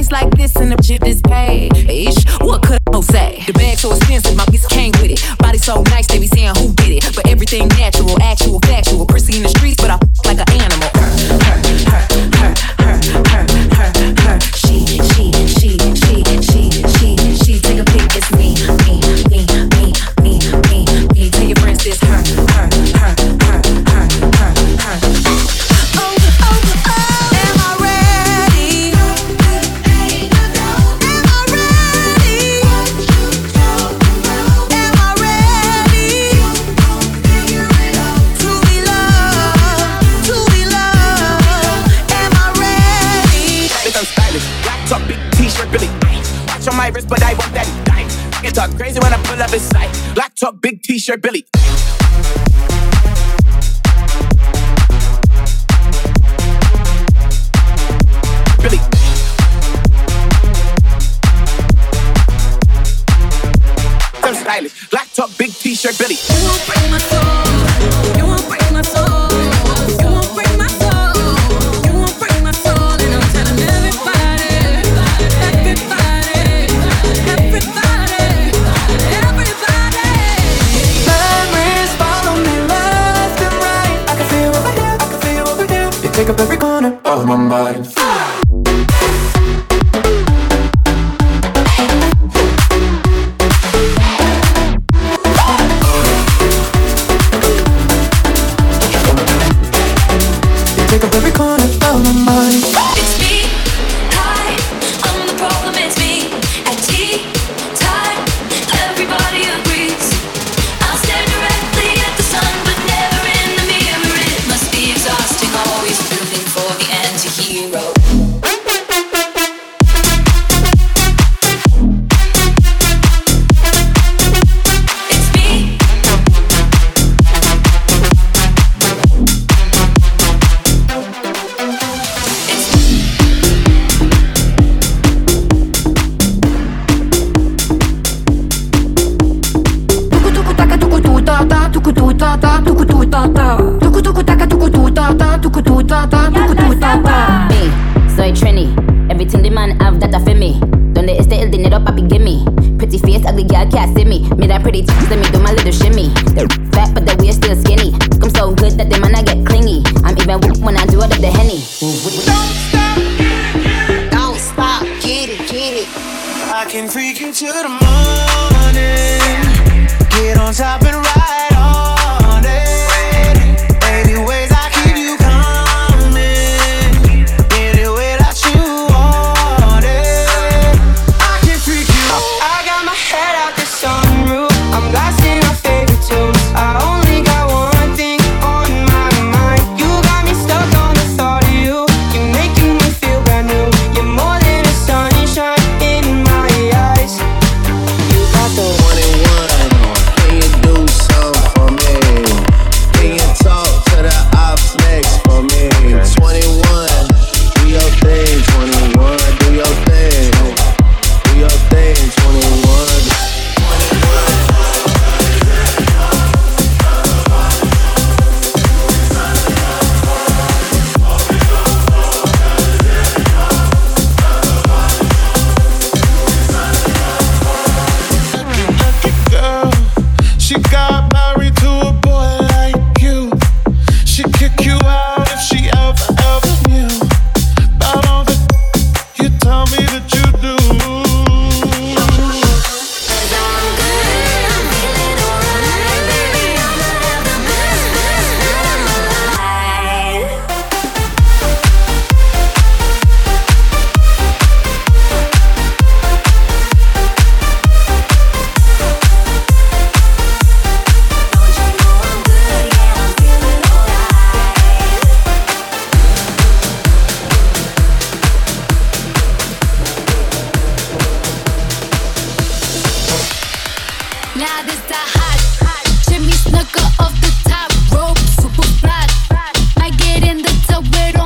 It's like this and the shit is paid. Ish, what could I say? The bag so expensive, my bitch came with it. Body so nice, they be saying who did it. But everything natural, actual, factual. Prissy in the streets, but I like an animal. Her. She. Take a pic, it's me. Tell your friends this her. On my wrist, but I want that. Get talk crazy when I pull up in sight. Black top, big t-shirt, Billy. Billy. I'm stylish. Black top, big t-shirt, Billy. You won't break my soul. You won't break my soul. You won't break my soul. You won't break my soul. And I'm telling everybody. Take up every corner of my mind. Take up every corner of my mind. It's me, hi, I'm the problem, it's me. At tea time, everybody agrees. I'll stare directly at the sun, but never in the mirror. It must be exhausting, always rooting for the anti-hero. Soy Trini, everything the man have that I feel me. Donde este el dinero papi give me. Pretty face, ugly girl can't see me. Me that pretty tits, let me do my little shimmy. They're fat but the waist still skinny. I'm so good that the man I get clingy. I'm even whoop when I do it up the Henny. Don't stop, get it. I can freak you to the morning. Get on top and ride on it. Baby, ways I keep you coming. Any way that you want it. I can freak you. I got my head out the sunroof. I'm blasting my favorite tunes. I only got one thing on my mind. You got me stuck on the thought of you. You're making me feel brand new. You're more than a sunshine in my eyes. You got the one and one. Can you do something for me? Can you talk to the ops next for me? 21, do your thing. 21, do your thing. Do your thing. 21. Girl, she got married to a boy like you. She'd kick you out if she ever knew about all the you tell me that you do. Now this the hot Jimmy Snooker off the top rope, super flat. I get in the tub with